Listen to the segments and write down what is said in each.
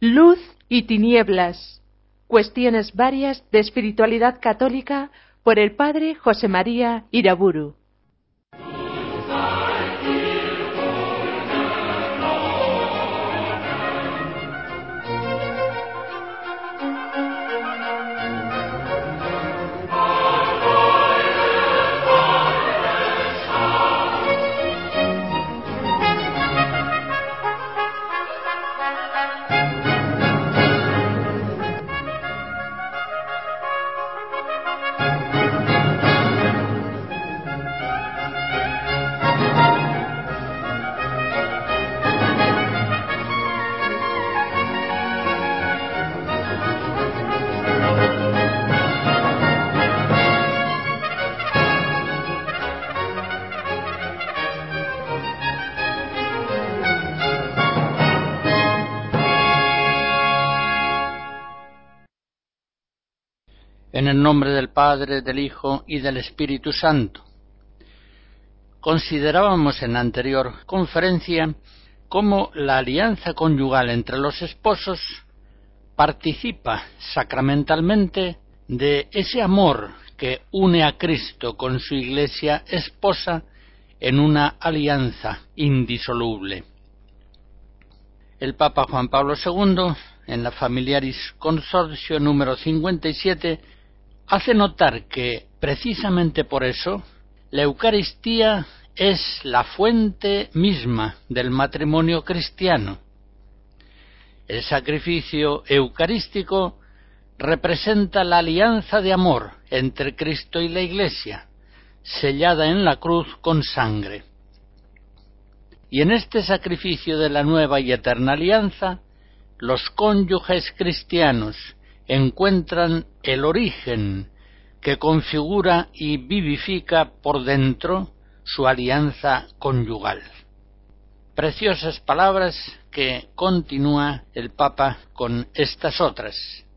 Luz y tinieblas. Cuestiones varias de espiritualidad católica por el padre José María Iraburu. En el nombre del Padre, del Hijo y del Espíritu Santo. Considerábamos en la anterior conferencia cómo la alianza conyugal entre los esposos participa sacramentalmente de ese amor que une a Cristo con su Iglesia esposa en una alianza indisoluble. El Papa Juan Pablo II, en la Familiaris Consortio número 57, hace notar que, precisamente por eso, la Eucaristía es la fuente misma del matrimonio cristiano. El sacrificio eucarístico representa la alianza de amor entre Cristo y la Iglesia, sellada en la cruz con sangre. Y en este sacrificio de la nueva y eterna alianza, los cónyuges cristianos encuentran el origen que configura y vivifica por dentro su alianza conyugal. Preciosas palabras que continúa el Papa con estas otras.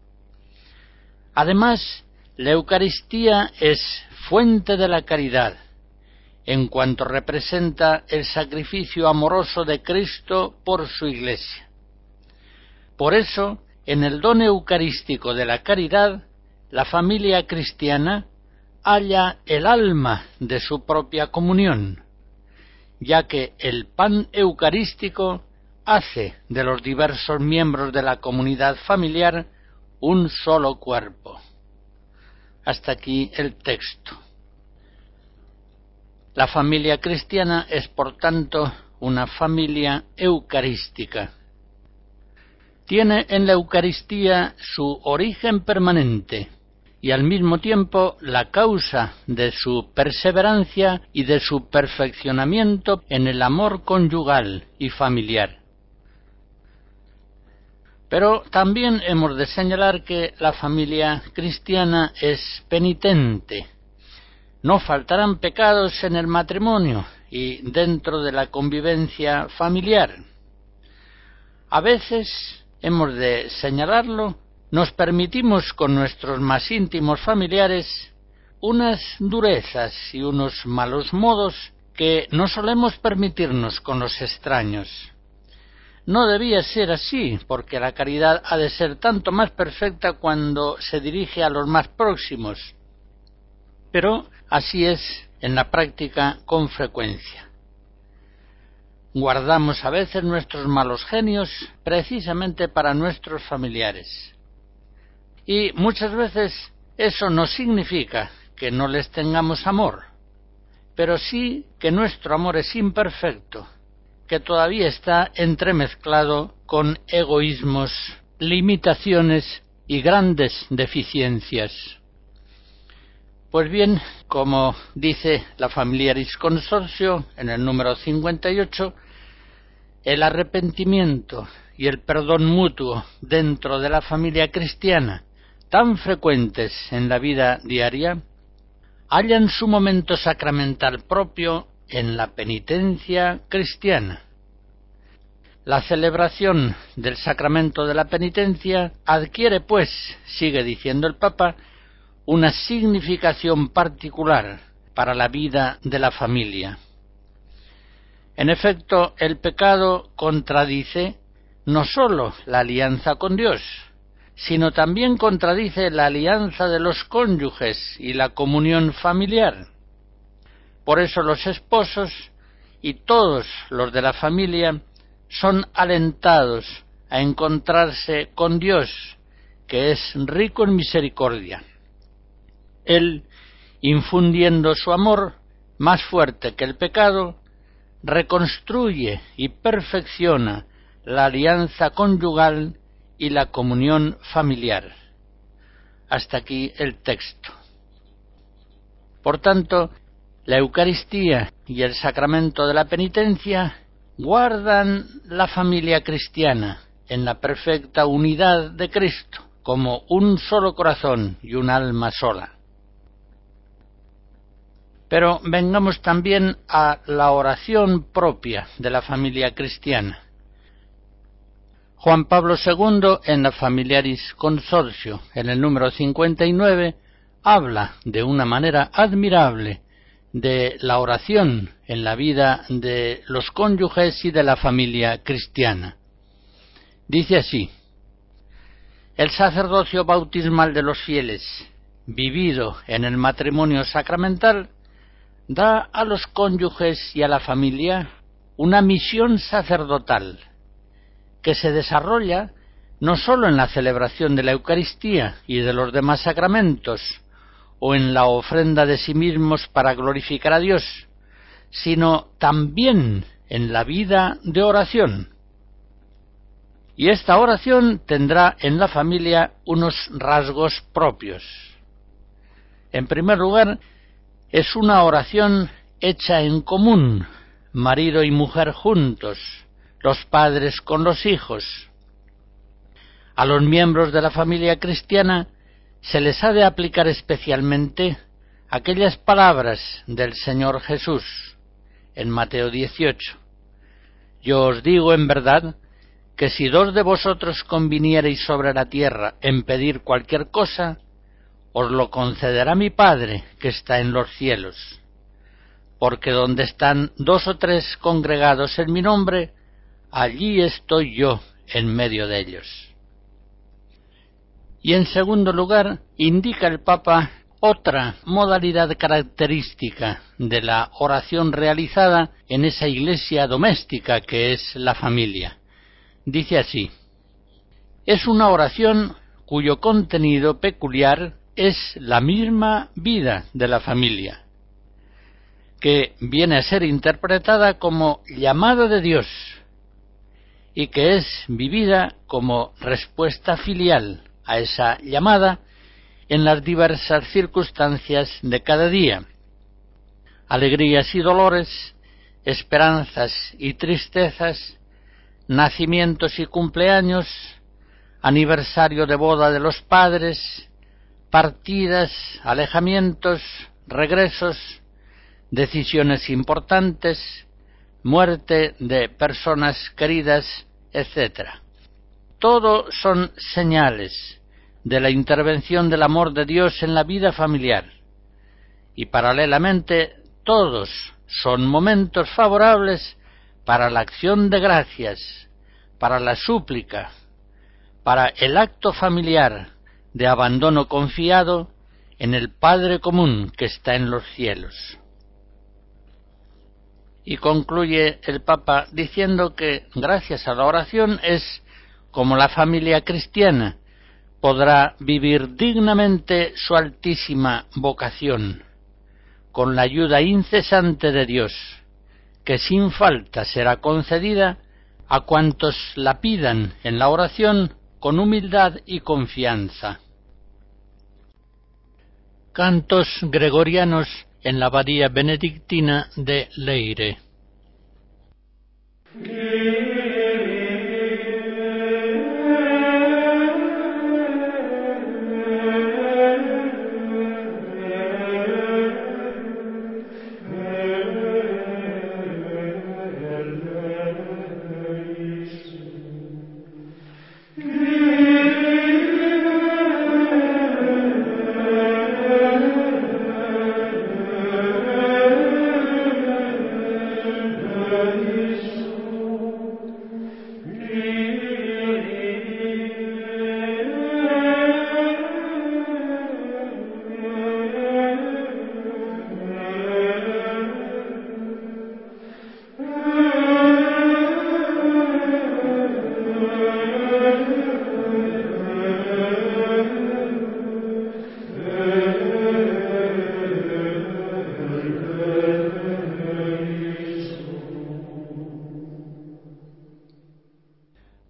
Además, la Eucaristía es fuente de la caridad, en cuanto representa el sacrificio amoroso de Cristo por su Iglesia. Por eso, en el don eucarístico de la caridad, la familia cristiana halla el alma de su propia comunión, ya que el pan eucarístico hace de los diversos miembros de la comunidad familiar un solo cuerpo. Hasta aquí el texto. La familia cristiana es, por tanto, una familia eucarística. Tiene en la Eucaristía su origen permanente y al mismo tiempo la causa de su perseverancia y de su perfeccionamiento en el amor conyugal y familiar. Pero también hemos de señalar que la familia cristiana es penitente. No faltarán pecados en el matrimonio y dentro de la convivencia familiar. A veces, hemos de señalarlo, nos permitimos con nuestros más íntimos familiares unas durezas y unos malos modos que no solemos permitirnos con los extraños. No debía ser así, porque la caridad ha de ser tanto más perfecta cuando se dirige a los más próximos. Pero así es en la práctica con frecuencia. Guardamos a veces nuestros malos genios precisamente para nuestros familiares. Y muchas veces eso no significa que no les tengamos amor, pero sí que nuestro amor es imperfecto, que todavía está entremezclado con egoísmos, limitaciones y grandes deficiencias. Pues bien, como dice la Familiaris Consortio en el número 58, el arrepentimiento y el perdón mutuo dentro de la familia cristiana, tan frecuentes en la vida diaria, hallan su momento sacramental propio en la penitencia cristiana. La celebración del sacramento de la penitencia adquiere, pues, sigue diciendo el Papa, una significación particular para la vida de la familia. En efecto, el pecado contradice no sólo la alianza con Dios, sino también contradice la alianza de los cónyuges y la comunión familiar. Por eso los esposos y todos los de la familia son alentados a encontrarse con Dios, que es rico en misericordia. Él, infundiendo su amor, más fuerte que el pecado, reconstruye y perfecciona la alianza conyugal y la comunión familiar. Hasta aquí el texto. Por tanto, la Eucaristía y el sacramento de la penitencia guardan la familia cristiana en la perfecta unidad de Cristo, como un solo corazón y un alma sola. Pero vengamos también a la oración propia de la familia cristiana. Juan Pablo II, en la Familiaris Consortio, en el número 59, habla de una manera admirable de la oración en la vida de los cónyuges y de la familia cristiana. Dice así: el sacerdocio bautismal de los fieles, vivido en el matrimonio sacramental, da a los cónyuges y a la familia una misión sacerdotal que se desarrolla no sólo en la celebración de la Eucaristía y de los demás sacramentos, o en la ofrenda de sí mismos para glorificar a Dios, sino también en la vida de oración. Y esta oración tendrá en la familia unos rasgos propios. En primer lugar, es una oración hecha en común, marido y mujer juntos, los padres con los hijos. A los miembros de la familia cristiana se les ha de aplicar especialmente aquellas palabras del Señor Jesús en Mateo 18. Yo os digo en verdad que si dos de vosotros conviniereis sobre la tierra en pedir cualquier cosa, os lo concederá mi Padre que está en los cielos. Porque donde están dos o tres congregados en mi nombre, allí estoy yo en medio de ellos. Y en segundo lugar, indica el Papa otra modalidad característica de la oración realizada en esa iglesia doméstica que es la familia. Dice así: es una oración cuyo contenido peculiar es la misma vida de la familia, que viene a ser interpretada como llamado de Dios y que es vivida como respuesta filial a esa llamada en las diversas circunstancias de cada día, alegrías y dolores, esperanzas y tristezas, nacimientos y cumpleaños, aniversario de boda de los padres, partidas, alejamientos, regresos, decisiones importantes, muerte de personas queridas, etc. Todo son señales de la intervención del amor de Dios en la vida familiar, y paralelamente todos son momentos favorables para la acción de gracias, para la súplica, para el acto familiar de abandono confiado en el Padre común que está en los cielos. Y concluye el Papa diciendo que gracias a la oración es como la familia cristiana podrá vivir dignamente su altísima vocación, con la ayuda incesante de Dios, que sin falta será concedida a cuantos la pidan en la oración con humildad y confianza. Cantos gregorianos en la abadía benedictina de Leyre.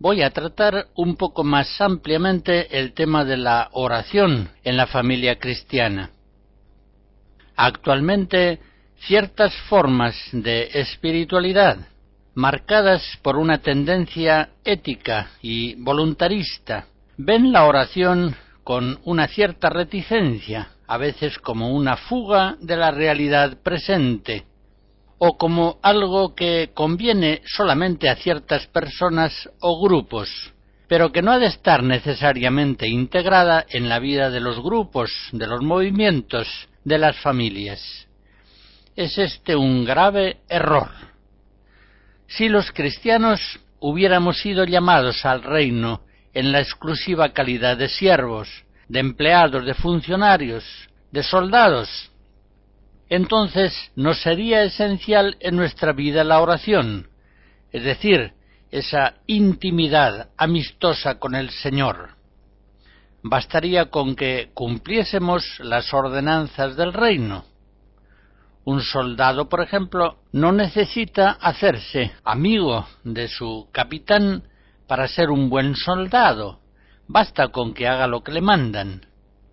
voy a tratar un poco más ampliamente el tema de la oración en la familia cristiana. Actualmente, ciertas formas de espiritualidad, marcadas por una tendencia ética y voluntarista, ven la oración con una cierta reticencia, a veces como una fuga de la realidad presente, o como algo que conviene solamente a ciertas personas o grupos, pero que no ha de estar necesariamente integrada en la vida de los grupos, de los movimientos, de las familias. Es este un grave error. Si los cristianos hubiéramos sido llamados al reino en la exclusiva calidad de siervos, de empleados, de funcionarios, de soldados, entonces nos sería esencial en nuestra vida la oración, es decir, esa intimidad amistosa con el Señor. Bastaría con que cumpliésemos las ordenanzas del reino. Un soldado, por ejemplo, no necesita hacerse amigo de su capitán para ser un buen soldado. Basta con que haga lo que le mandan.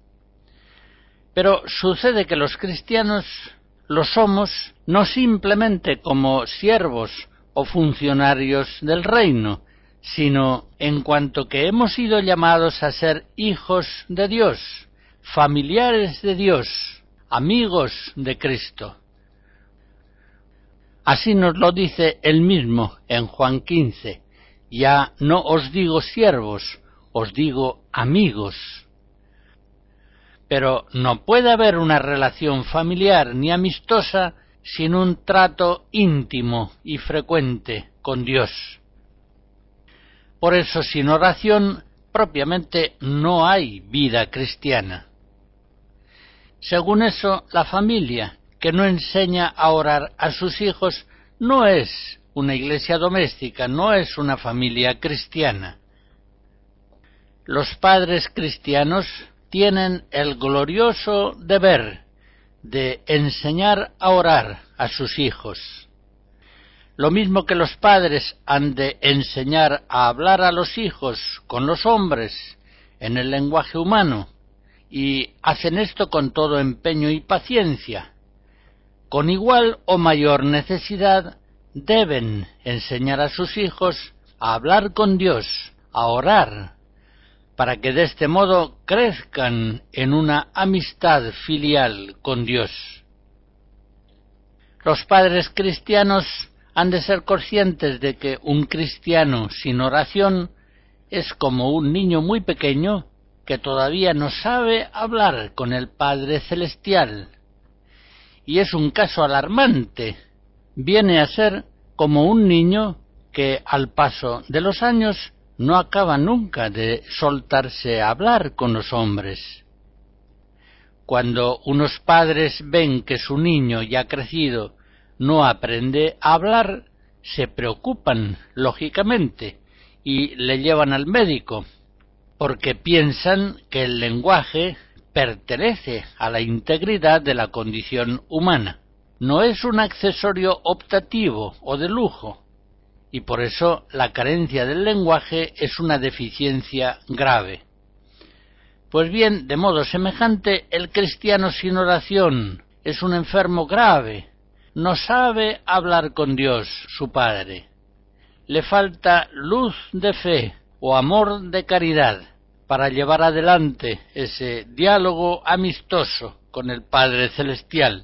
Pero sucede que los cristianos lo somos no simplemente como siervos o funcionarios del reino, sino en cuanto que hemos sido llamados a ser hijos de Dios, familiares de Dios, amigos de Cristo. Así nos lo dice él mismo en Juan 15, ya no os digo siervos, os digo amigos. Pero no puede haber una relación familiar ni amistosa sin un trato íntimo y frecuente con Dios. Por eso, sin oración, propiamente no hay vida cristiana. Según eso, la familia que no enseña a orar a sus hijos no es una iglesia doméstica, no es una familia cristiana. Los padres cristianos tienen el glorioso deber de enseñar a orar a sus hijos. Lo mismo que los padres han de enseñar a hablar a los hijos con los hombres en el lenguaje humano, y hacen esto con todo empeño y paciencia. Con igual o mayor necesidad deben enseñar a sus hijos a hablar con Dios, a orar, para que de este modo crezcan en una amistad filial con Dios. Los padres cristianos han de ser conscientes de que un cristiano sin oración es como un niño muy pequeño que todavía no sabe hablar con el Padre Celestial. Y es un caso alarmante. Viene a ser como un niño que al paso de los años no acaba nunca de soltarse a hablar con los hombres. Cuando unos padres ven que su niño ya crecido no aprende a hablar, se preocupan, lógicamente, y le llevan al médico, porque piensan que el lenguaje pertenece a la integridad de la condición humana. No es un accesorio optativo o de lujo, y por eso la carencia del lenguaje es una deficiencia grave. Pues bien, de modo semejante, el cristiano sin oración es un enfermo grave, no sabe hablar con Dios, su Padre. Le falta luz de fe o amor de caridad para llevar adelante ese diálogo amistoso con el Padre Celestial.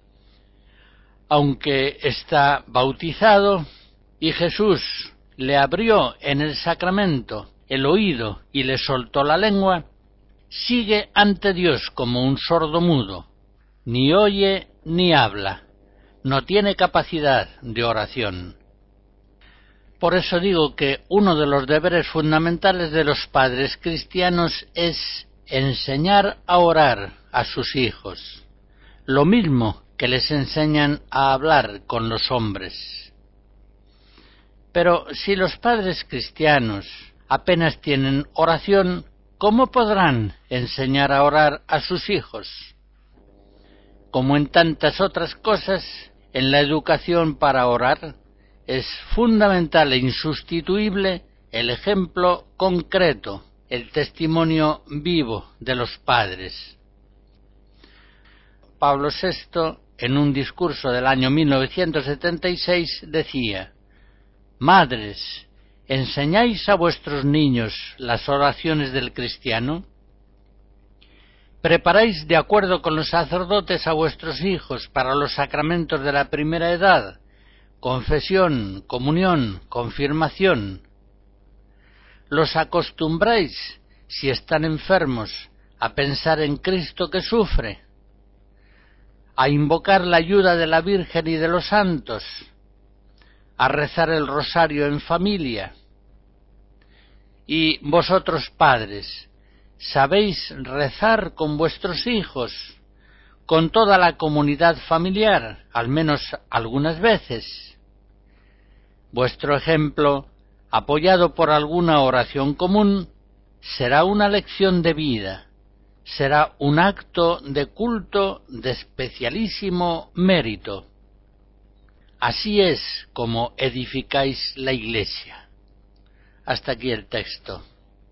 Aunque está bautizado y Jesús le abrió en el sacramento el oído y le soltó la lengua, sigue ante Dios como un sordo mudo, ni oye ni habla, no tiene capacidad de oración. Por eso digo que uno de los deberes fundamentales de los padres cristianos es enseñar a orar a sus hijos, lo mismo que les enseñan a hablar con los hombres. Pero si los padres cristianos apenas tienen oración, ¿cómo podrán enseñar a orar a sus hijos? Como en tantas otras cosas, en la educación para orar, es fundamental e insustituible el ejemplo concreto, el testimonio vivo de los padres. Pablo VI, en un discurso del año 1976, decía: «Madres, ¿enseñáis a vuestros niños las oraciones del cristiano? ¿Preparáis de acuerdo con los sacerdotes a vuestros hijos para los sacramentos de la primera edad? Confesión, comunión, confirmación. ¿Los acostumbráis, si están enfermos, a pensar en Cristo que sufre? ¿A invocar la ayuda de la Virgen y de los santos? ¿A rezar el rosario en familia? Y vosotros, padres, ¿sabéis rezar con vuestros hijos, con toda la comunidad familiar, al menos algunas veces? Vuestro ejemplo, apoyado por alguna oración común, será una lección de vida, será un acto de culto de especialísimo mérito. Así es como edificáis la Iglesia». Hasta aquí el texto.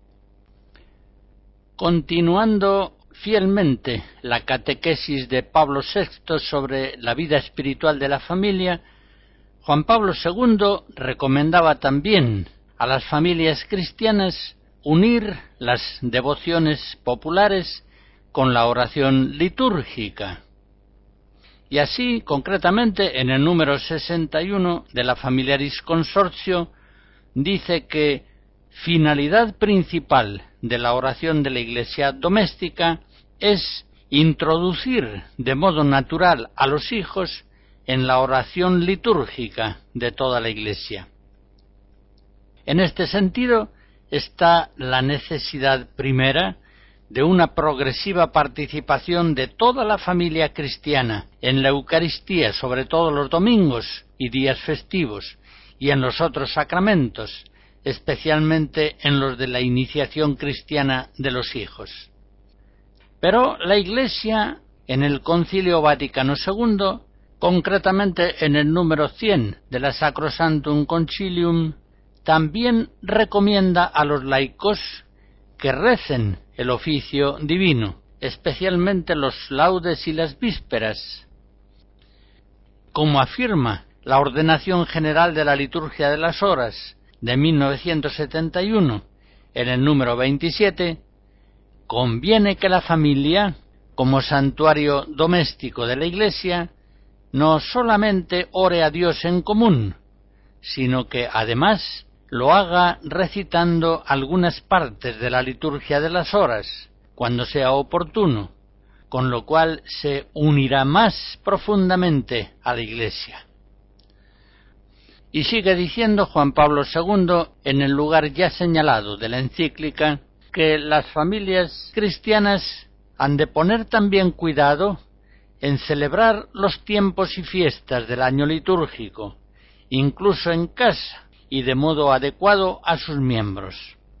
Continuando fielmente la catequesis de Pablo VI sobre la vida espiritual de la familia, Juan Pablo II recomendaba también a las familias cristianas unir las devociones populares con la oración litúrgica. Y así, concretamente, en el número 61 de la Familiaris Consortio, dice que finalidad principal de la oración de la Iglesia doméstica es introducir de modo natural a los hijos en la oración litúrgica de toda la Iglesia. En este sentido está la necesidad primera de una progresiva participación de toda la familia cristiana en la Eucaristía, sobre todo los domingos y días festivos, y en los otros sacramentos, especialmente en los de la iniciación cristiana de los hijos. Pero la Iglesia, en el Concilio Vaticano II, concretamente en el número 100 de la Sacrosanctum Concilium, también recomienda a los laicos que recen el oficio divino, especialmente los laudes y las vísperas. Como afirma la Ordenación General de la Liturgia de las Horas de 1971, en el número 27, conviene que la familia, como santuario doméstico de la Iglesia, no solamente ore a Dios en común, sino que además lo haga recitando algunas partes de la liturgia de las horas, cuando sea oportuno, con lo cual se unirá más profundamente a la Iglesia. Y sigue diciendo Juan Pablo II, en el lugar ya señalado de la encíclica, que las familias cristianas han de poner también cuidado en celebrar los tiempos y fiestas del año litúrgico, incluso en casa y de modo adecuado a sus miembros.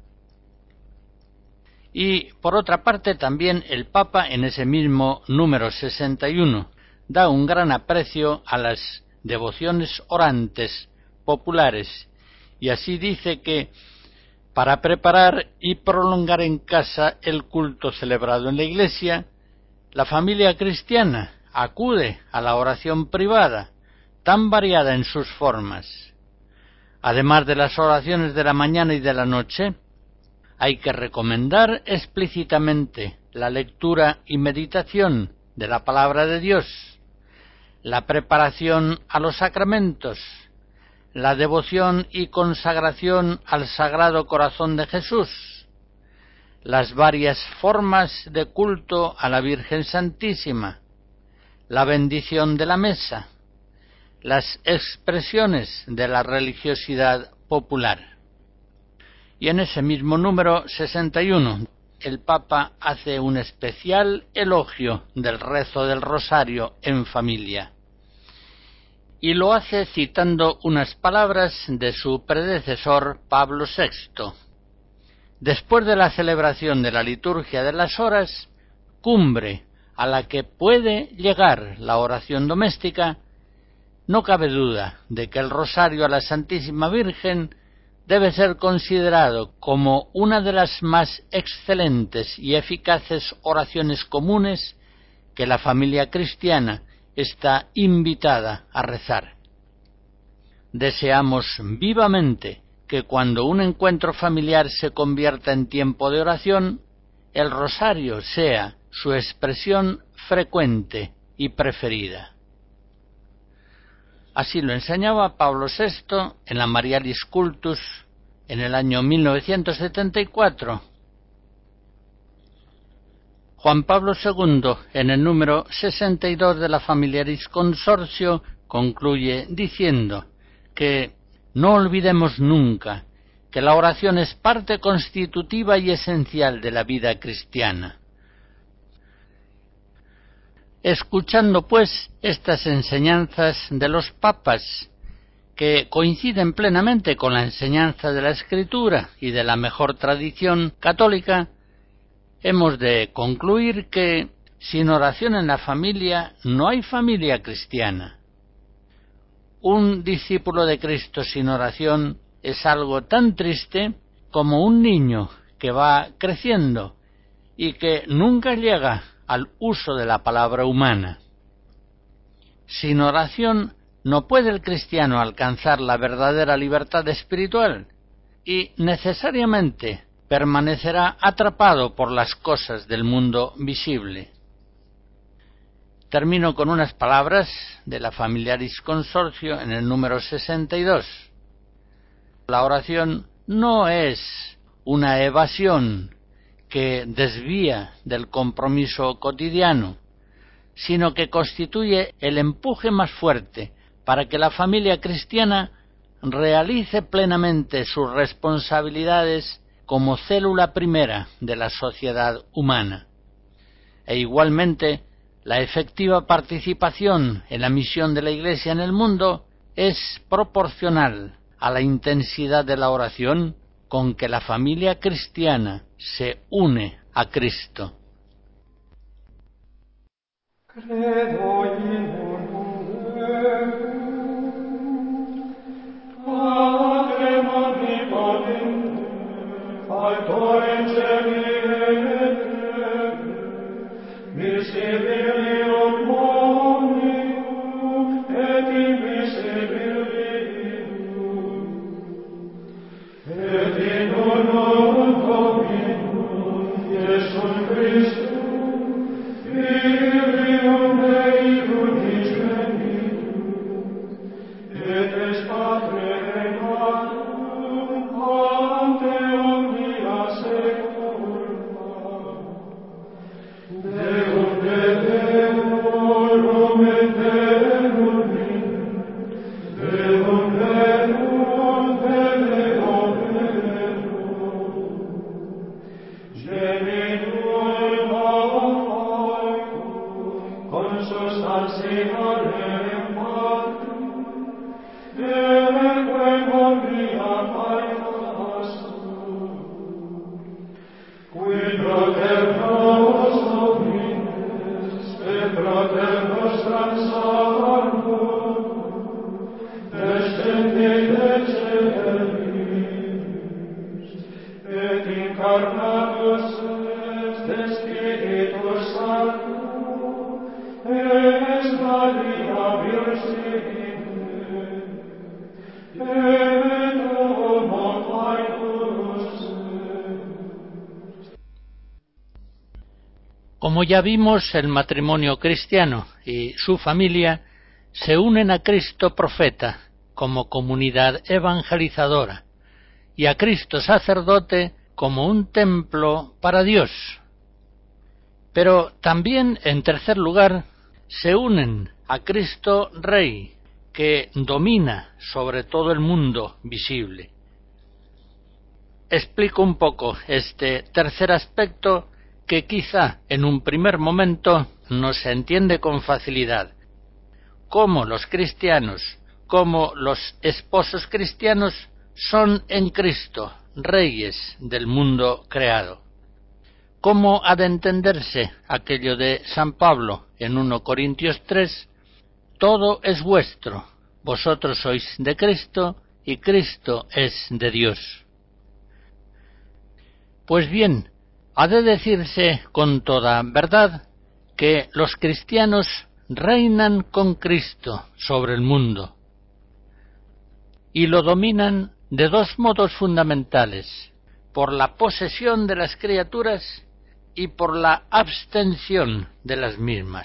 Y, por otra parte, también el Papa, en ese mismo número 61, da un gran aprecio a las devociones orantes populares, y así dice que para preparar y prolongar en casa el culto celebrado en la Iglesia, la familia cristiana acude a la oración privada, tan variada en sus formas. Además de las oraciones de la mañana y de la noche, hay que recomendar explícitamente la lectura y meditación de la palabra de Dios, la preparación a los sacramentos, la devoción y consagración al Sagrado Corazón de Jesús, las varias formas de culto a la Virgen Santísima, la bendición de la mesa, las expresiones de la religiosidad popular. Y en ese mismo número 61, el Papa hace un especial elogio del rezo del rosario en familia. Y lo hace citando unas palabras de su predecesor Pablo VI. Después de la celebración de la liturgia de las horas, cumbre a la que puede llegar la oración doméstica, no cabe duda de que el rosario a la Santísima Virgen debe ser considerado como una de las más excelentes y eficaces oraciones comunes que la familia cristiana está invitada a rezar. Deseamos vivamente que cuando un encuentro familiar se convierta en tiempo de oración, el rosario sea su expresión frecuente y preferida. Así lo enseñaba Pablo VI en la Marialis Cultus en el año 1974. Juan Pablo II, en el número 62 de la Familiaris Consortio, concluye diciendo que no olvidemos nunca que la oración es parte constitutiva y esencial de la vida cristiana. Escuchando, pues, estas enseñanzas de los papas, que coinciden plenamente con la enseñanza de la Escritura y de la mejor tradición católica, hemos de concluir que sin oración en la familia no hay familia cristiana. Un discípulo de Cristo sin oración es algo tan triste como un niño que va creciendo y que nunca llega al uso de la palabra humana. Sin oración no puede el cristiano alcanzar la verdadera libertad espiritual y necesariamente permanecerá atrapado por las cosas del mundo visible. Termino con unas palabras de la Familiaris Consortio en el número 62. La oración no es una evasión que desvía del compromiso cotidiano, sino que constituye el empuje más fuerte para que la familia cristiana realice plenamente sus responsabilidades como célula primera de la sociedad humana. E igualmente, la efectiva participación en la misión de la Iglesia en el mundo es proporcional a la intensidad de la oración con que la familia cristiana se une a Cristo. Como ya vimos, el matrimonio cristiano y su familia se unen a Cristo profeta como comunidad evangelizadora y a Cristo sacerdote como un templo para Dios. Pero también, en tercer lugar, se unen a Cristo Rey, que domina sobre todo el mundo visible. Explico un poco este tercer aspecto que quizá en un primer momento no se entiende con facilidad. Cómo los cristianos, como los esposos cristianos, son en Cristo reyes del mundo creado. ¿Cómo ha de entenderse aquello de San Pablo en 1 Corintios 3? Todo es vuestro, vosotros sois de Cristo y Cristo es de Dios. Pues bien, ha de decirse con toda verdad que los cristianos reinan con Cristo sobre el mundo y lo dominan de dos modos fundamentales: por la posesión de las criaturas y por la abstención de las mismas.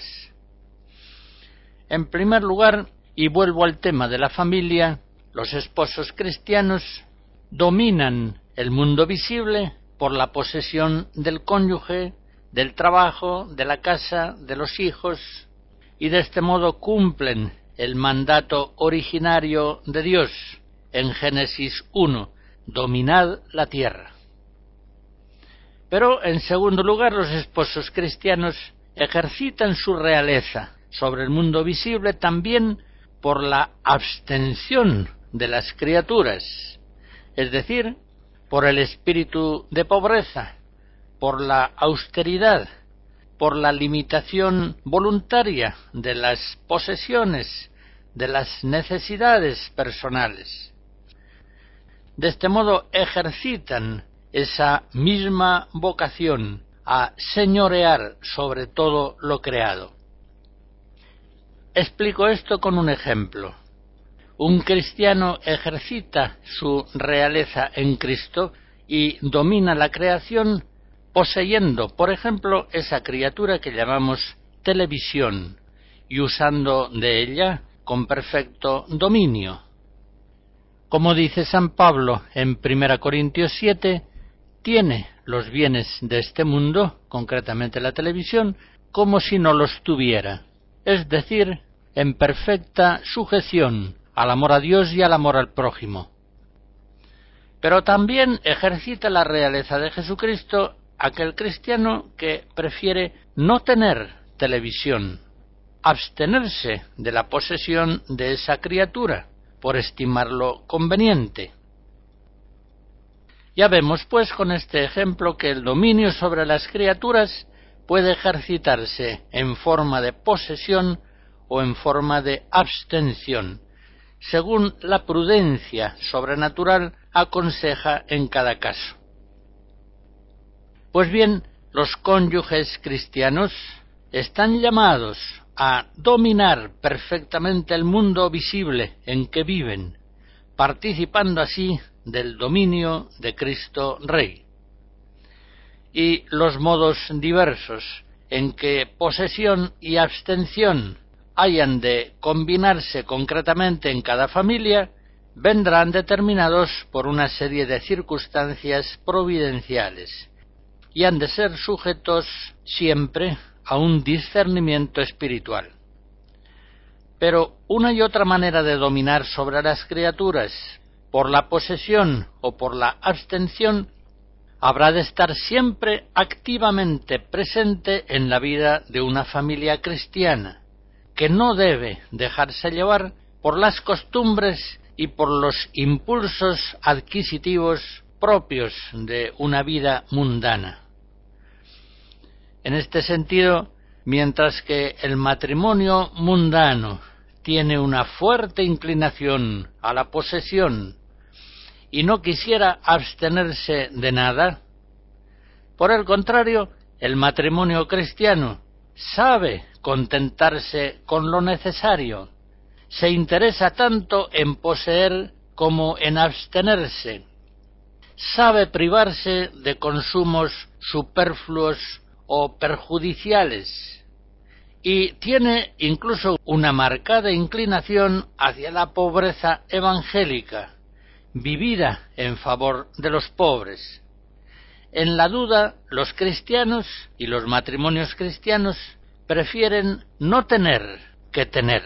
En primer lugar, y vuelvo al tema de la familia, los esposos cristianos dominan el mundo visible por la posesión del cónyuge, del trabajo, de la casa, de los hijos, y de este modo cumplen el mandato originario de Dios en Génesis 1, dominad la tierra. Pero, en segundo lugar, los esposos cristianos ejercitan su realeza sobre el mundo visible también por la abstención de las criaturas, es decir, por el espíritu de pobreza, por la austeridad, por la limitación voluntaria de las posesiones, de las necesidades personales. De este modo ejercitan esa misma vocación a señorear sobre todo lo creado. Explico esto con un ejemplo. Un cristiano ejercita su realeza en Cristo y domina la creación poseyendo, por ejemplo, esa criatura que llamamos televisión y usando de ella con perfecto dominio. Como dice San Pablo en 1 Corintios 7, tiene los bienes de este mundo, concretamente la televisión, como si no los tuviera, es decir, en perfecta sujeción al amor a Dios y al amor al prójimo. Pero también ejercita la realeza de Jesucristo aquel cristiano que prefiere no tener televisión, abstenerse de la posesión de esa criatura, por estimarlo conveniente. Ya vemos, pues, con este ejemplo que el dominio sobre las criaturas puede ejercitarse en forma de posesión o en forma de abstención, según la prudencia sobrenatural aconseja en cada caso. Pues bien, los cónyuges cristianos están llamados a dominar perfectamente el mundo visible en que viven, participando así del dominio de Cristo Rey. Y los modos diversos en que posesión y abstención hayan de combinarse concretamente en cada familia vendrán determinados por una serie de circunstancias providenciales y han de ser sujetos siempre a un discernimiento espiritual. Pero una y otra manera de dominar sobre las criaturas, por la posesión o por la abstención, habrá de estar siempre activamente presente en la vida de una familia cristiana, que no debe dejarse llevar por las costumbres y por los impulsos adquisitivos propios de una vida mundana. En este sentido, mientras que el matrimonio mundano tiene una fuerte inclinación a la posesión y no quisiera abstenerse de nada, por el contrario, el matrimonio cristiano sabe contentarse con lo necesario, se interesa tanto en poseer como en abstenerse, sabe privarse de consumos superfluos o perjudiciales, y tiene incluso una marcada inclinación hacia la pobreza evangélica, vivida en favor de los pobres. En la duda, los cristianos y los matrimonios cristianos prefieren no tener que tener.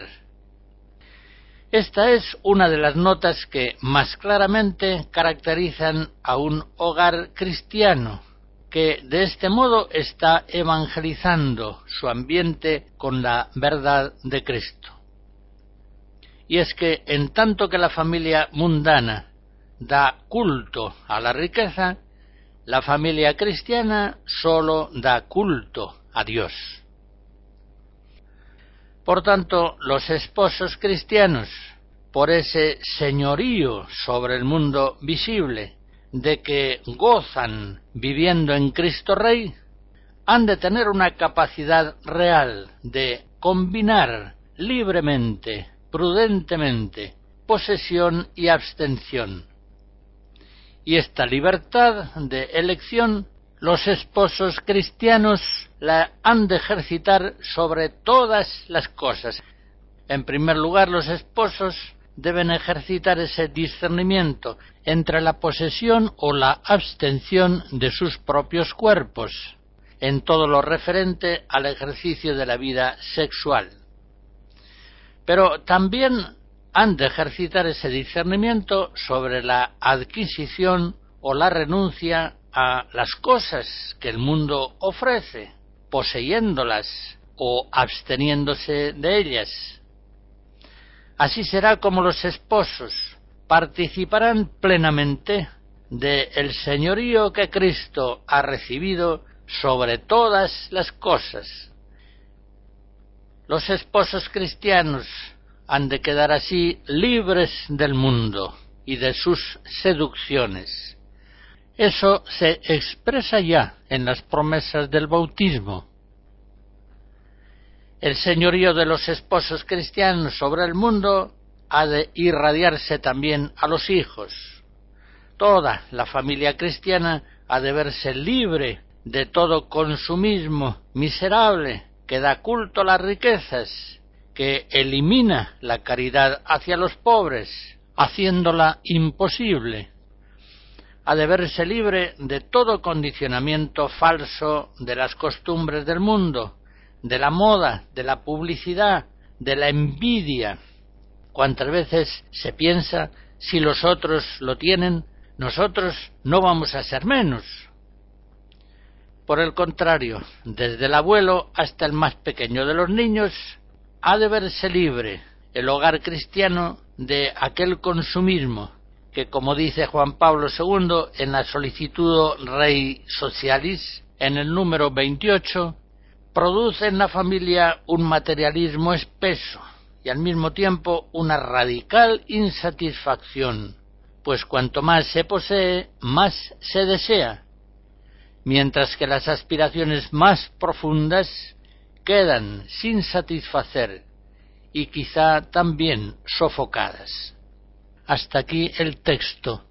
Esta es una de las notas que más claramente caracterizan a un hogar cristiano, que de este modo está evangelizando su ambiente con la verdad de Cristo. Y es que en tanto que la familia mundana da culto a la riqueza, la familia cristiana sólo da culto a Dios. Por tanto, los esposos cristianos por ese señorío sobre el mundo visible de que gozan viviendo en Cristo Rey, han de tener una capacidad real de combinar libremente, prudentemente, posesión y abstención. Y esta libertad de elección los esposos cristianos la han de ejercitar sobre todas las cosas. En primer lugar, los esposos deben ejercitar ese discernimiento entre la posesión o la abstención de sus propios cuerpos, en todo lo referente al ejercicio de la vida sexual. Pero también han de ejercitar ese discernimiento sobre la adquisición o la renuncia a las cosas que el mundo ofrece, poseyéndolas o absteniéndose de ellas. Así será como los esposos participarán plenamente del señorío que Cristo ha recibido sobre todas las cosas. Los esposos cristianos han de quedar así libres del mundo y de sus seducciones. Eso se expresa ya en las promesas del bautismo. El señorío de los esposos cristianos sobre el mundo ha de irradiarse también a los hijos. Toda la familia cristiana ha de verse libre de todo consumismo miserable que da culto a las riquezas, que elimina la caridad hacia los pobres, haciéndola imposible. Ha de verse libre de todo condicionamiento falso de las costumbres del mundo, de la moda, de la publicidad, de la envidia. Cuántas veces se piensa, si los otros lo tienen, nosotros no vamos a ser menos. Por el contrario, desde el abuelo hasta el más pequeño de los niños, ha de verse libre el hogar cristiano de aquel consumismo que, como dice Juan Pablo II en la Solicitudo Rei Socialis, en el número 28, produce en la familia un materialismo espeso y al mismo tiempo una radical insatisfacción, pues cuanto más se posee, más se desea, mientras que las aspiraciones más profundas quedan sin satisfacer y quizá también sofocadas. Hasta aquí el texto.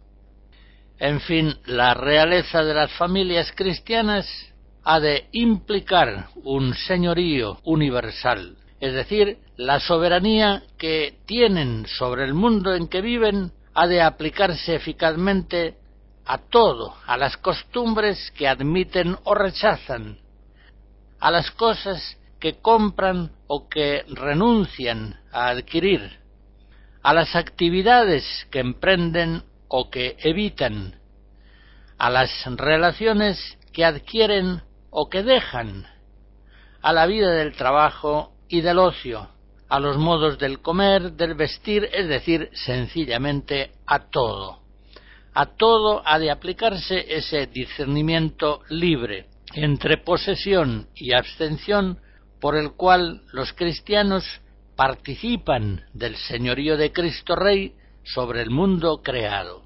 En fin, la realeza de las familias cristianas ha de implicar un señorío universal, es decir, la soberanía que tienen sobre el mundo en que viven ha de aplicarse eficazmente a todo, a las costumbres que admiten o rechazan, a las cosas que compran o que renuncian a adquirir, a las actividades que emprenden o que evitan, a las relaciones que adquieren o que dejan, a la vida del trabajo y del ocio, a los modos del comer, del vestir, es decir, sencillamente a todo. A todo ha de aplicarse ese discernimiento libre entre posesión y abstención por el cual los cristianos participan del señorío de Cristo Rey sobre el mundo creado.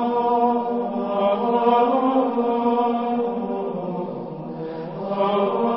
Oh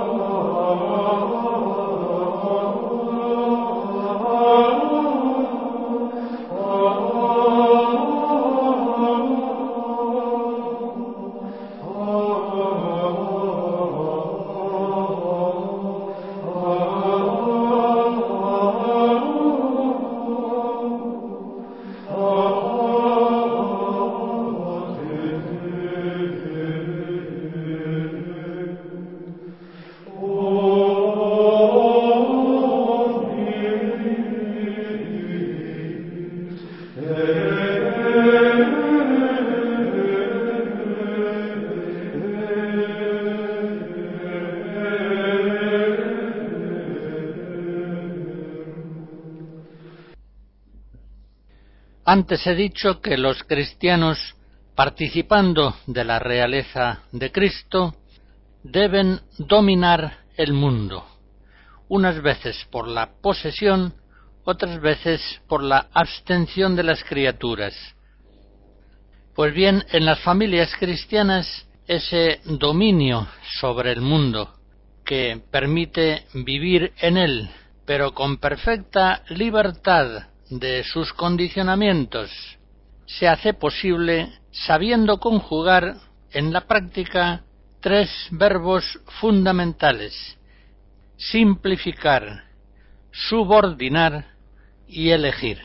Antes he dicho que los cristianos, participando de la realeza de Cristo, deben dominar el mundo, unas veces por la posesión, otras veces por la abstención de las criaturas. Pues bien, en las familias cristianas, ese dominio sobre el mundo, que permite vivir en él, pero con perfecta libertad de sus condicionamientos, se hace posible sabiendo conjugar en la práctica tres verbos fundamentales: simplificar, subordinar y elegir.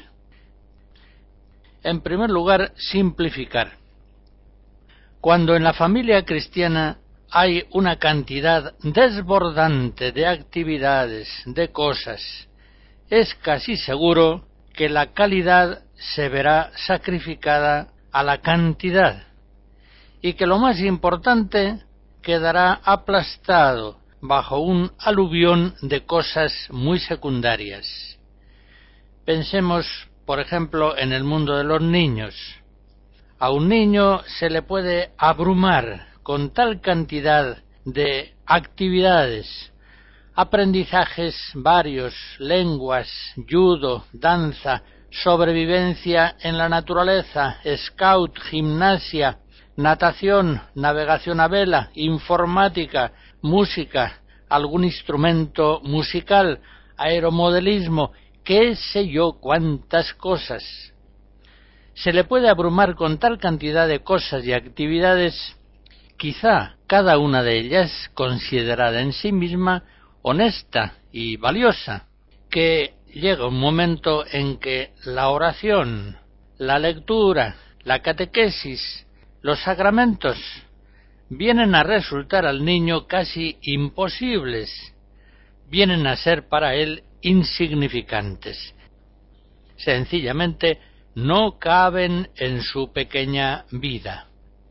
En primer lugar, simplificar. Cuando en la familia cristiana hay una cantidad desbordante de actividades, de cosas, es casi seguro que la calidad se verá sacrificada a la cantidad y que lo más importante quedará aplastado bajo un aluvión de cosas muy secundarias. Pensemos, por ejemplo, en el mundo de los niños. A un niño se le puede abrumar con tal cantidad de actividades, aprendizajes varios, lenguas, judo, danza, sobrevivencia en la naturaleza, scout, gimnasia, natación, navegación a vela, informática, música, algún instrumento musical, aeromodelismo, qué sé yo cuántas cosas. Se le puede abrumar con tal cantidad de cosas y actividades, quizá cada una de ellas considerada en sí misma honesta y valiosa, que llega un momento en que la oración, la lectura, la catequesis, los sacramentos vienen a resultar al niño casi imposibles, vienen a ser para él insignificantes. Sencillamente no caben en su pequeña vida.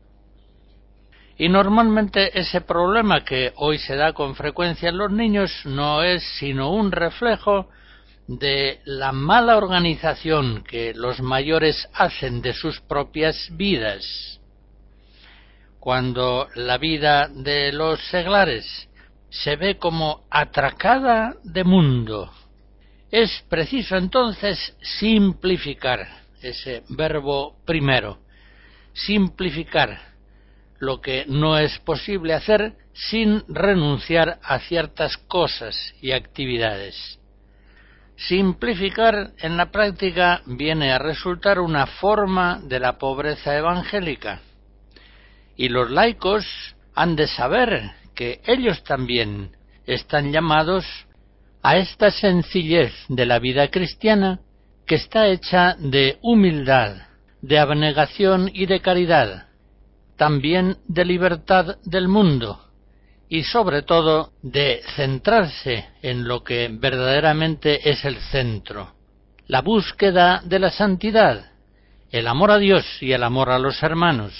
Y normalmente ese problema que hoy se da con frecuencia en los niños no es sino un reflejo de la mala organización que los mayores hacen de sus propias vidas. Cuando la vida de los seglares se ve como atracada de mundo, es preciso entonces simplificar, ese verbo primero, simplificar lo que no es posible hacer sin renunciar a ciertas cosas y actividades. Simplificar en la práctica viene a resultar una forma de la pobreza evangélica, y los laicos han de saber que ellos también están llamados a esta sencillez de la vida cristiana, que está hecha de humildad, de abnegación y de caridad, también de libertad del mundo y sobre todo de centrarse en lo que verdaderamente es el centro, la búsqueda de la santidad, el amor a Dios y el amor a los hermanos.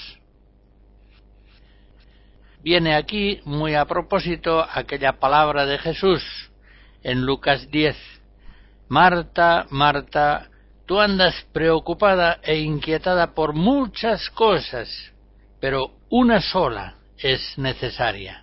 Viene aquí muy a propósito aquella palabra de Jesús en Lucas 10: Marta, Marta, tú andas preocupada e inquietada por muchas cosas, pero una sola es necesaria.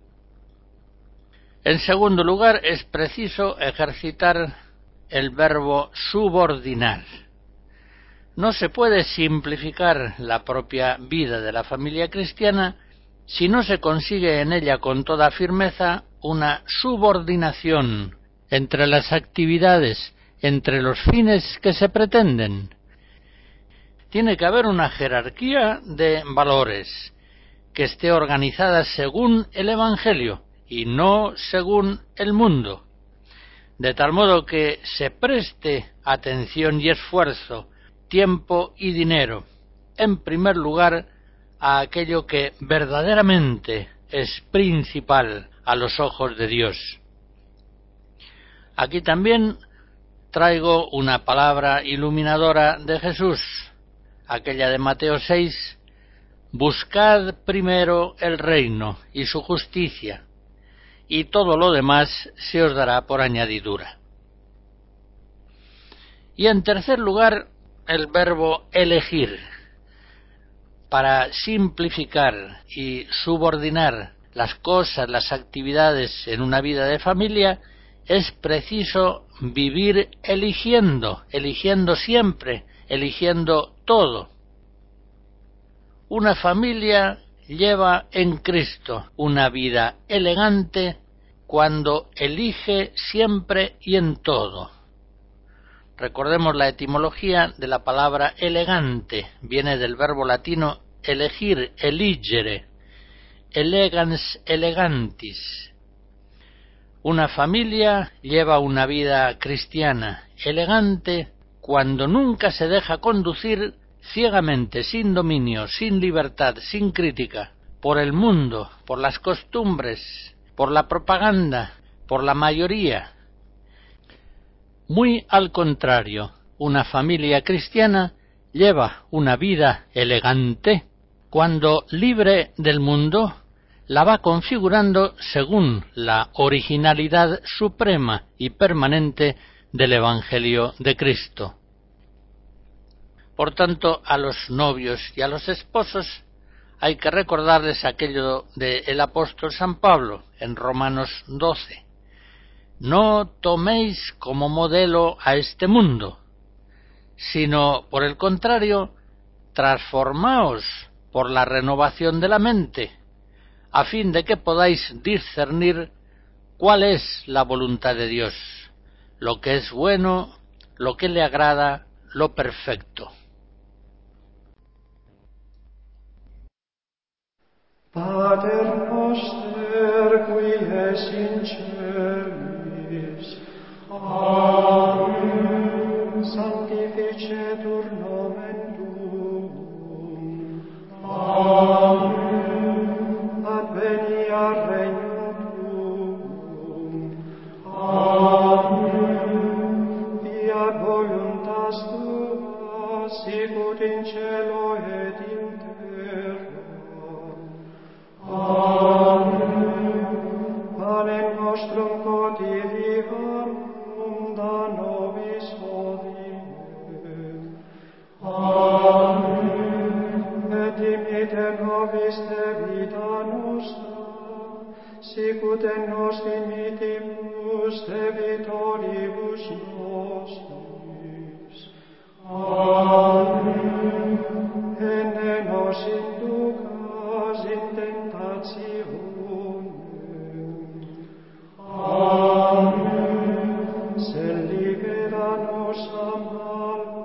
En segundo lugar, es preciso ejercitar el verbo subordinar. No se puede simplificar la propia vida de la familia cristiana si no se consigue en ella con toda firmeza una subordinación entre las actividades, entre los fines que se pretenden. Tiene que haber una jerarquía de valores que esté organizada según el Evangelio y no según el mundo, de tal modo que se preste atención y esfuerzo, tiempo y dinero, en primer lugar, a aquello que verdaderamente es principal a los ojos de Dios. Aquí también traigo una palabra iluminadora de Jesús, aquella de Mateo 6, buscad primero el reino y su justicia, y todo lo demás se os dará por añadidura. Y en tercer lugar, el verbo elegir para simplificar y subordinar las cosas, las actividades en una vida de familia, es preciso vivir eligiendo siempre, eligiendo todo. Una familia lleva en Cristo una vida elegante cuando elige siempre y en todo. Recordemos la etimología de la palabra elegante, viene del verbo latino elegir, eligere, elegans, elegantis. Una familia lleva una vida cristiana elegante cuando nunca se deja conducir ciegamente, sin dominio, sin libertad, sin crítica, por el mundo, por las costumbres, por la propaganda, por la mayoría. Muy al contrario, una familia cristiana lleva una vida elegante cuando, libre del mundo, la va configurando según la originalidad suprema y permanente del Evangelio de Cristo. Por tanto, a los novios y a los esposos hay que recordarles aquello del apóstol San Pablo en Romanos 12. No toméis como modelo a este mundo, sino, por el contrario, transformaos por la renovación de la mente, a fin de que podáis discernir cuál es la voluntad de Dios, lo que es bueno, lo que le agrada, lo perfecto. Pater noster, qui es in celis, Amen. Sanctificetur nomen tuum, Amen. Adveniat regnum tuum, Amen. Fiat voluntas tua, sicut in cielo et in terra. Amen. Panem nostrum quotidianum da nobis hodie. Amen. Et dimite nobis debita nostra, sicut et nos dimittimus debitoribus nostris. Amen. Et ne nos inducas in tentationem. Amen. Sed libera nos a malo.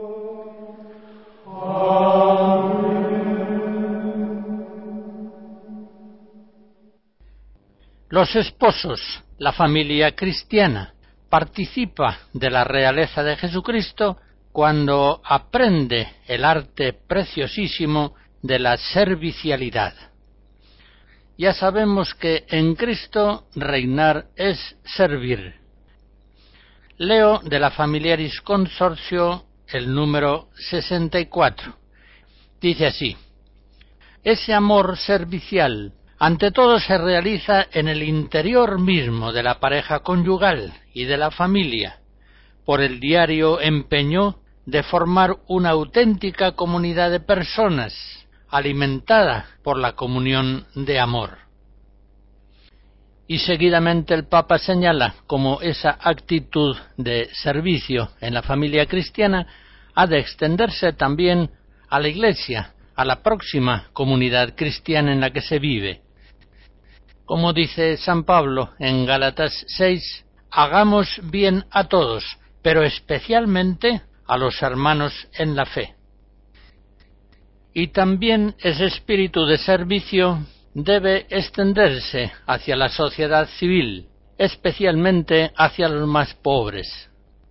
Los esposos, la familia cristiana, participa de la realeza de Jesucristo cuando aprende el arte preciosísimo de la servicialidad. Ya sabemos que en Cristo reinar es servir. Leo de la Familiaris Consortio el número 64. Dice así: ese amor servicial ante todo se realiza en el interior mismo de la pareja conyugal y de la familia, por el diario empeño de formar una auténtica comunidad de personas, alimentada por la comunión de amor. Y seguidamente el Papa señala cómo esa actitud de servicio en la familia cristiana ha de extenderse también a la Iglesia, a la próxima comunidad cristiana en la que se vive. Como dice San Pablo en Gálatas 6, hagamos bien a todos, pero especialmente a los hermanos en la fe. Y también ese espíritu de servicio debe extenderse hacia la sociedad civil, especialmente hacia los más pobres.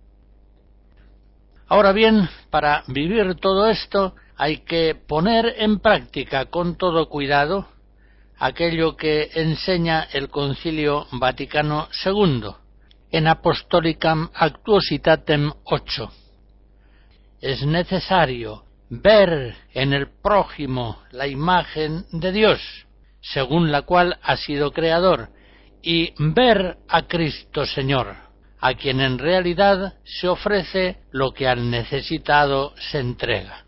Ahora bien, para vivir todo esto hay que poner en práctica con todo cuidado aquello que enseña el Concilio Vaticano II en Apostolicam Actuositatem 8. Es necesario ver en el prójimo la imagen de Dios, según la cual ha sido creador, y ver a Cristo Señor, a quien en realidad se ofrece lo que al necesitado se entrega.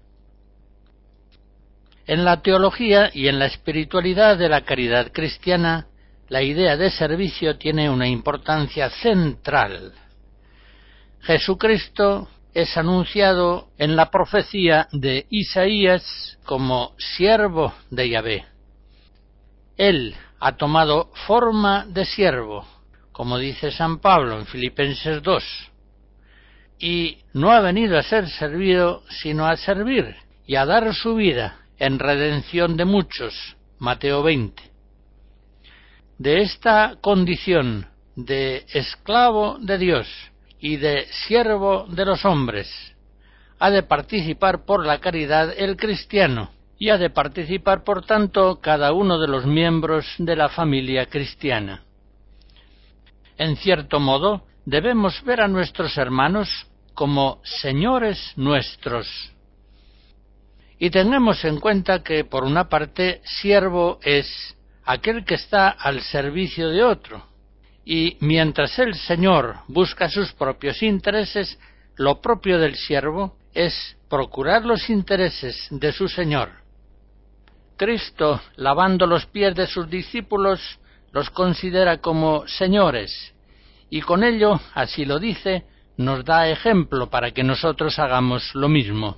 En la teología y en la espiritualidad de la caridad cristiana, la idea de servicio tiene una importancia central. Jesucristo es anunciado en la profecía de Isaías como siervo de Yahvé. Él ha tomado forma de siervo, como dice San Pablo en Filipenses 2, y no ha venido a ser servido, sino a servir y a dar su vida en redención de muchos, Mateo 20. De esta condición de esclavo de Dios y de siervo de los hombres ha de participar por la caridad el cristiano, y ha de participar, por tanto, cada uno de los miembros de la familia cristiana. En cierto modo, debemos ver a nuestros hermanos como señores nuestros. Y tengamos en cuenta que, por una parte, siervo es aquel que está al servicio de otro, y mientras el Señor busca sus propios intereses, lo propio del siervo es procurar los intereses de su Señor. Cristo, lavando los pies de sus discípulos, los considera como señores, y con ello, así lo dice, nos da ejemplo para que nosotros hagamos lo mismo.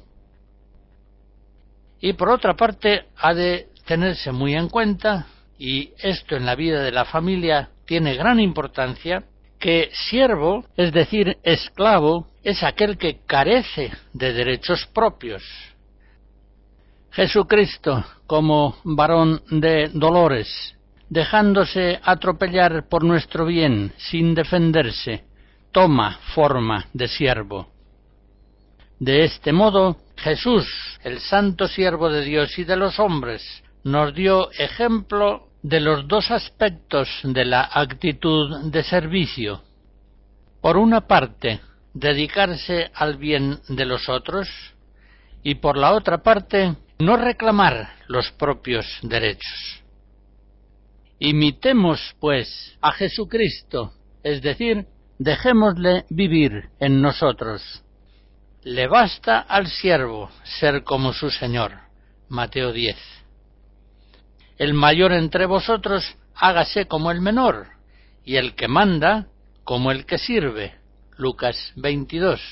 Y por otra parte, ha de tenerse muy en cuenta, y esto en la vida de la familia tiene gran importancia, que siervo, es decir, esclavo, es aquel que carece de derechos propios. Jesucristo, como varón de dolores, dejándose atropellar por nuestro bien, sin defenderse, toma forma de siervo. De este modo, Jesús, el santo siervo de Dios y de los hombres, nos dio ejemplo de los dos aspectos de la actitud de servicio. Por una parte, dedicarse al bien de los otros, y por la otra parte, no reclamar los propios derechos. Imitemos, pues, a Jesucristo, es decir, dejémosle vivir en nosotros. Le basta al siervo ser como su Señor. Mateo 10. El mayor entre vosotros hágase como el menor, y el que manda como el que sirve. Lucas 22.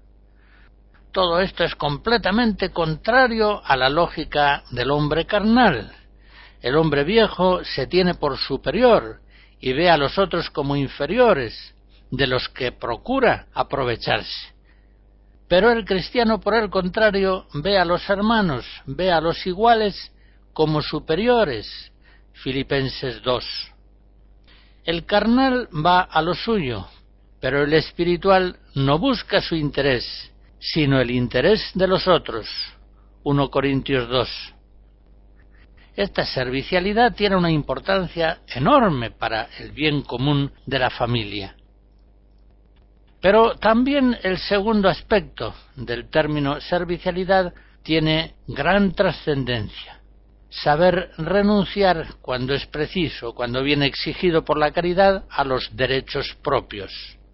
Todo esto es completamente contrario a la lógica del hombre carnal. El hombre viejo se tiene por superior y ve a los otros como inferiores, de los que procura aprovecharse. Pero el cristiano, por el contrario, ve a los hermanos, ve a los iguales como superiores. Filipenses 2. El carnal va a lo suyo, pero el espiritual no busca su interés, sino el interés de los otros. 1 Corintios 2. Esta servicialidad tiene una importancia enorme para el bien común de la familia. Pero también el segundo aspecto del término servicialidad tiene gran trascendencia. Saber renunciar cuando es preciso, cuando viene exigido por la caridad, a los derechos propios.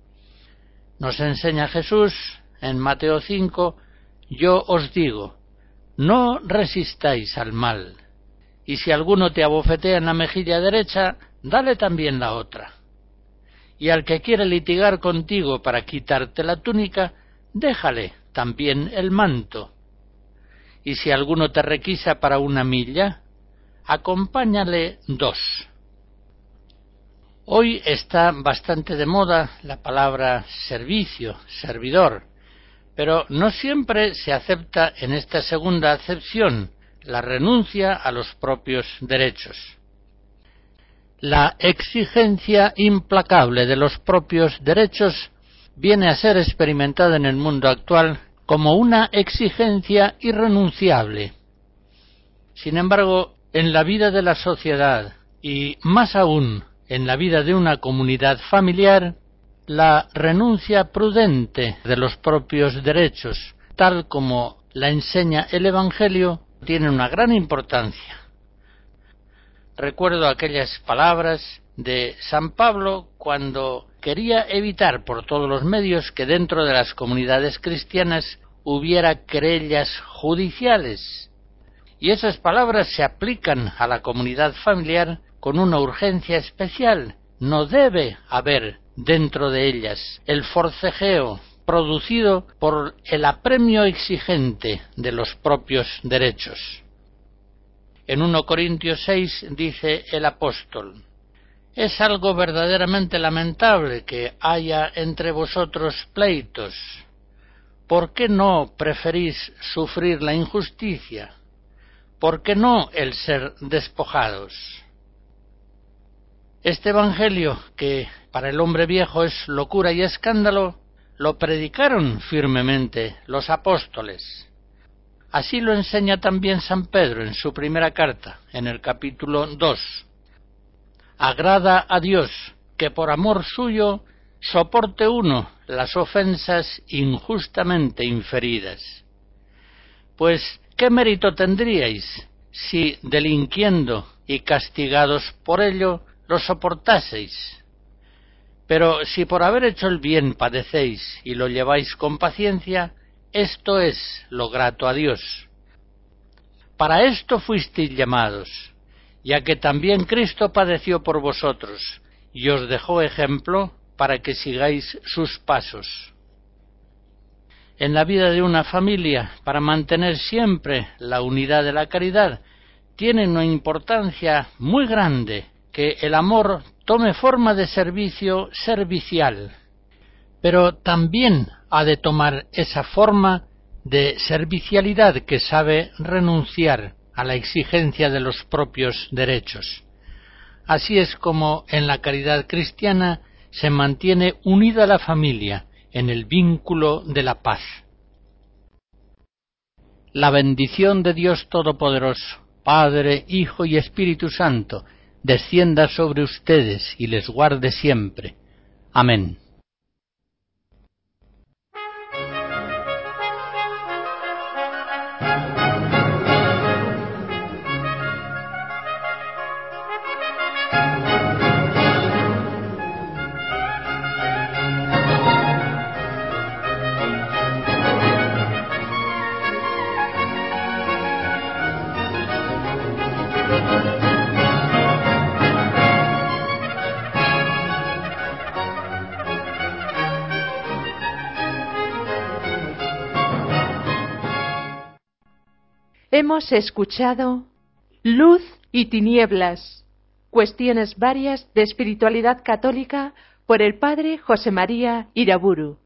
Nos enseña Jesús en Mateo 5, yo os digo, no resistáis al mal, y si alguno te abofetea en la mejilla derecha, dale también la otra. Y al que quiere litigar contigo para quitarte la túnica, déjale también el manto. Y si alguno te requisa para una milla, acompáñale 2. Hoy está bastante de moda la palabra servicio, servidor, pero no siempre se acepta en esta segunda acepción, la renuncia a los propios derechos. La exigencia implacable de los propios derechos viene a ser experimentada en el mundo actual como una exigencia irrenunciable. Sin embargo, en la vida de la sociedad y más aún en la vida de una comunidad familiar, la renuncia prudente de los propios derechos, tal como la enseña el Evangelio, tiene una gran importancia. Recuerdo aquellas palabras de San Pablo cuando quería evitar por todos los medios que dentro de las comunidades cristianas hubiera querellas judiciales. Y esas palabras se aplican a la comunidad familiar con una urgencia especial. No debe haber dentro de ellas el forcejeo producido por el apremio exigente de los propios derechos. En 1 Corintios 6 dice el apóstol: «Es algo verdaderamente lamentable que haya entre vosotros pleitos. ¿Por qué no preferís sufrir la injusticia? ¿Por qué no el ser despojados?». Este evangelio, que para el hombre viejo es locura y escándalo, lo predicaron firmemente los apóstoles. Así lo enseña también San Pedro en su primera carta, en el capítulo 2. Agrada a Dios que por amor suyo soporte uno las ofensas injustamente inferidas. Pues, ¿qué mérito tendríais si, delinquiendo y castigados por ello, lo soportaseis? Pero si por haber hecho el bien padecéis y lo lleváis con paciencia, esto es lo grato a Dios. Para esto fuisteis llamados, ya que también Cristo padeció por vosotros, y os dejó ejemplo para que sigáis sus pasos. En la vida de una familia, para mantener siempre la unidad de la caridad, tiene una importancia muy grande que el amor tome forma de servicio servicial, pero también ha de tomar esa forma de servicialidad que sabe renunciar a la exigencia de los propios derechos. Así es como en la caridad cristiana se mantiene unida la familia en el vínculo de la paz. La bendición de Dios Todopoderoso, Padre, Hijo y Espíritu Santo, descienda sobre ustedes y les guarde siempre. Amén. Hemos escuchado Luz y Tinieblas, cuestiones varias de espiritualidad católica por el padre José María Iraburu.